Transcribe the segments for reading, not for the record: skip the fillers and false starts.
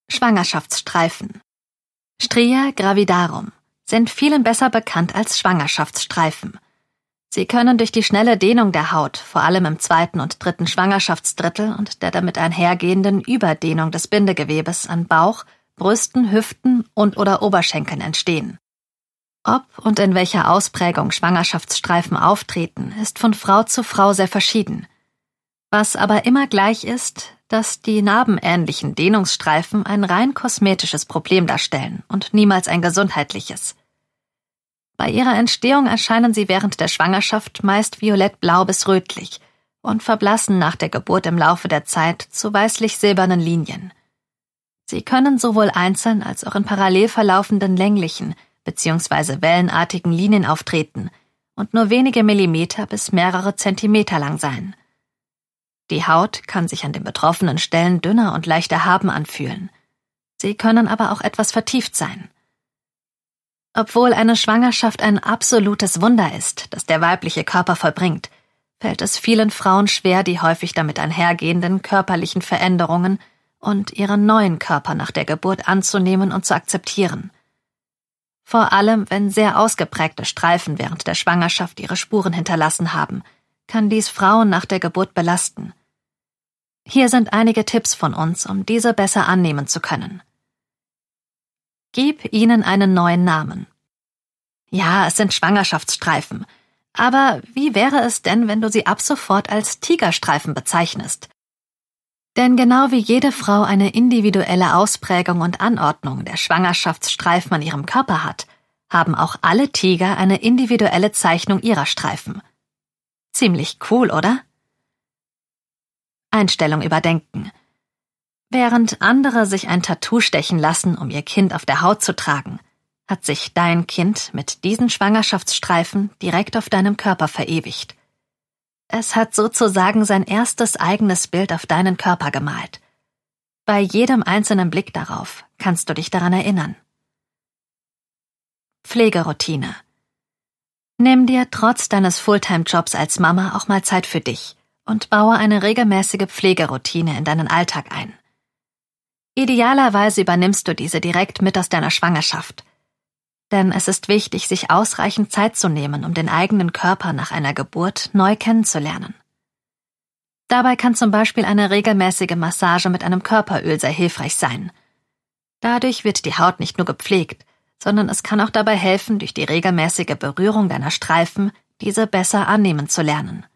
Schwangerschaftsstreifen. Stria gravidarum sind vielen besser bekannt als Schwangerschaftsstreifen. Sie können durch die schnelle Dehnung der Haut, vor allem im 2. und 3. Schwangerschaftsdrittel und der damit einhergehenden Überdehnung des Bindegewebes an Bauch, Brüsten, Hüften und/oder Oberschenkeln entstehen. Ob und in welcher Ausprägung Schwangerschaftsstreifen auftreten, ist von Frau zu Frau sehr verschieden. Was aber immer gleich ist, dass die narbenähnlichen Dehnungsstreifen ein rein kosmetisches Problem darstellen und niemals ein gesundheitliches. Bei ihrer Entstehung erscheinen sie während der Schwangerschaft meist violettblau bis rötlich und verblassen nach der Geburt im Laufe der Zeit zu weißlich-silbernen Linien. Sie können sowohl einzeln als auch in parallel verlaufenden länglichen bzw. wellenartigen Linien auftreten und nur wenige Millimeter bis mehrere Zentimeter lang sein. Die Haut kann sich an den betroffenen Stellen dünner und leicht erhaben anfühlen. Sie können aber auch etwas vertieft sein. Obwohl eine Schwangerschaft ein absolutes Wunder ist, das der weibliche Körper vollbringt, fällt es vielen Frauen schwer, die häufig damit einhergehenden körperlichen Veränderungen und ihren neuen Körper nach der Geburt anzunehmen und zu akzeptieren. Vor allem, wenn sehr ausgeprägte Streifen während der Schwangerschaft ihre Spuren hinterlassen haben, kann dies Frauen nach der Geburt belasten. Hier sind einige Tipps von uns, um diese besser annehmen zu können. Gib ihnen einen neuen Namen. Ja, es sind Schwangerschaftsstreifen, aber wie wäre es denn, wenn du sie ab sofort als Tigerstreifen bezeichnest? Denn genau wie jede Frau eine individuelle Ausprägung und Anordnung der Schwangerschaftsstreifen an ihrem Körper hat, haben auch alle Tiger eine individuelle Zeichnung ihrer Streifen. Ziemlich cool, oder? Einstellung überdenken. Während andere sich ein Tattoo stechen lassen, um ihr Kind auf der Haut zu tragen, hat sich dein Kind mit diesen Schwangerschaftsstreifen direkt auf deinem Körper verewigt. Es hat sozusagen sein erstes eigenes Bild auf deinen Körper gemalt. Bei jedem einzelnen Blick darauf kannst du dich daran erinnern. Pflegeroutine. Nimm dir trotz deines Fulltime-Jobs als Mama auch mal Zeit für dich und baue eine regelmäßige Pflegeroutine in deinen Alltag ein. Idealerweise übernimmst du diese direkt mit aus deiner Schwangerschaft. Denn es ist wichtig, sich ausreichend Zeit zu nehmen, um den eigenen Körper nach einer Geburt neu kennenzulernen. Dabei kann zum Beispiel eine regelmäßige Massage mit einem Körperöl sehr hilfreich sein. Dadurch wird die Haut nicht nur gepflegt, sondern es kann auch dabei helfen, durch die regelmäßige Berührung deiner Streifen diese besser annehmen zu lernen.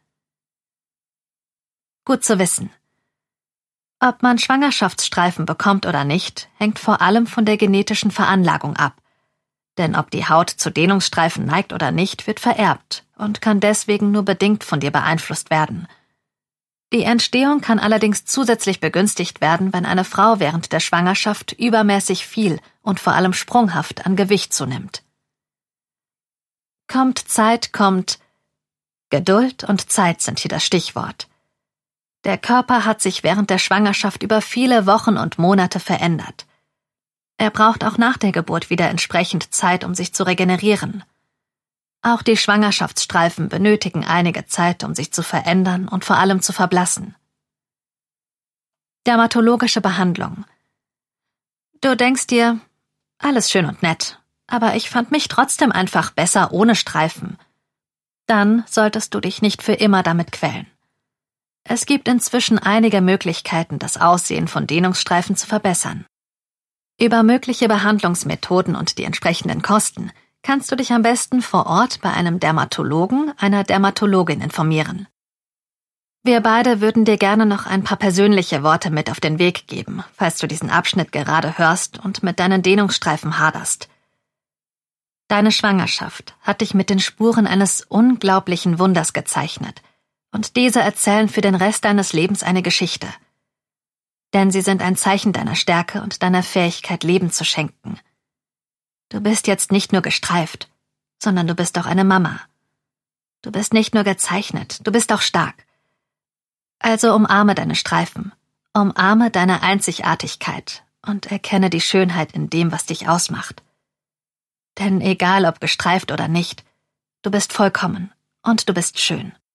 Gut zu wissen. Ob man Schwangerschaftsstreifen bekommt oder nicht, hängt vor allem von der genetischen Veranlagung ab. Denn ob die Haut zu Dehnungsstreifen neigt oder nicht, wird vererbt und kann deswegen nur bedingt von dir beeinflusst werden. Die Entstehung kann allerdings zusätzlich begünstigt werden, wenn eine Frau während der Schwangerschaft übermäßig viel und vor allem sprunghaft an Gewicht zunimmt. Kommt Zeit, kommt Geduld und Zeit sind hier das Stichwort. Der Körper hat sich während der Schwangerschaft über viele Wochen und Monate verändert. Er braucht auch nach der Geburt wieder entsprechend Zeit, um sich zu regenerieren. Auch die Schwangerschaftsstreifen benötigen einige Zeit, um sich zu verändern und vor allem zu verblassen. Dermatologische Behandlung. Du denkst dir, alles schön und nett, aber ich fand mich trotzdem einfach besser ohne Streifen. Dann solltest du dich nicht für immer damit quälen. Es gibt inzwischen einige Möglichkeiten, das Aussehen von Dehnungsstreifen zu verbessern. Über mögliche Behandlungsmethoden und die entsprechenden Kosten kannst du dich am besten vor Ort bei einem Dermatologen, einer Dermatologin informieren. Wir beide würden dir gerne noch ein paar persönliche Worte mit auf den Weg geben, falls du diesen Abschnitt gerade hörst und mit deinen Dehnungsstreifen haderst. Deine Schwangerschaft hat dich mit den Spuren eines unglaublichen Wunders gezeichnet, und diese erzählen für den Rest deines Lebens eine Geschichte. Denn sie sind ein Zeichen deiner Stärke und deiner Fähigkeit, Leben zu schenken. Du bist jetzt nicht nur gestreift, sondern du bist auch eine Mama. Du bist nicht nur gezeichnet, du bist auch stark. Also umarme deine Streifen, umarme deine Einzigartigkeit und erkenne die Schönheit in dem, was dich ausmacht. Denn egal ob gestreift oder nicht, du bist vollkommen und du bist schön.